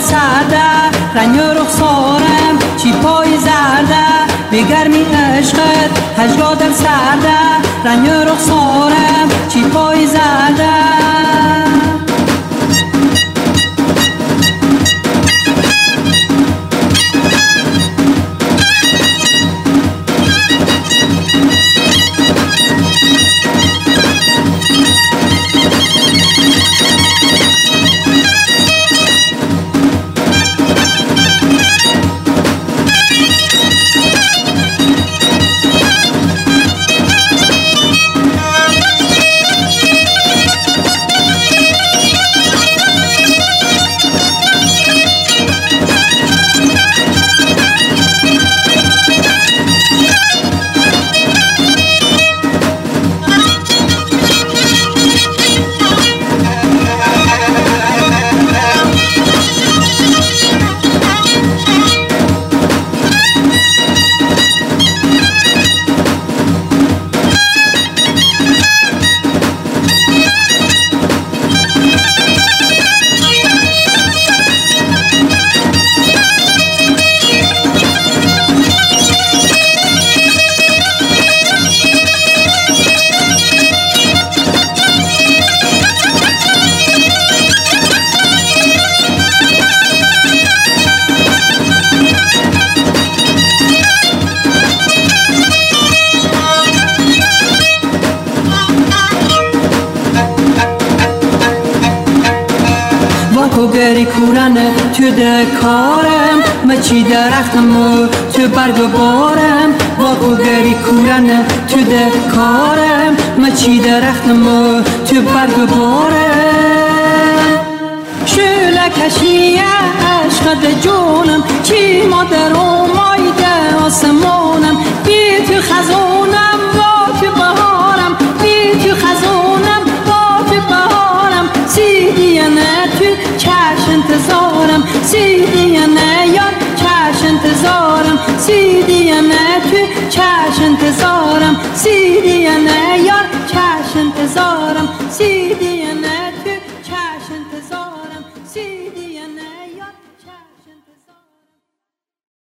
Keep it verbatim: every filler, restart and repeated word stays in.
سرده رنگ رخسارم چی پای زرده به گرمی عشقت هجرا در سرده رنگ رخسارم چی پای زرده گری کورنه تو دکارم مچی درختم و تو برگ و بارم واکو گری کورنه تو دکارم مچی درختم و تو برگ و بارم شوله کشی عشقت جونم چی ما در اومایده آسمانم بی تو خزونم با تو بهارم بی تو خزونم با تو بهارم سیدیه نه تو چش انتظارم سیدیه نه یار چش انتظارم سیدیه نه تو چش انتظارم سیدیه نه یار چش انتظارم سیدیه نه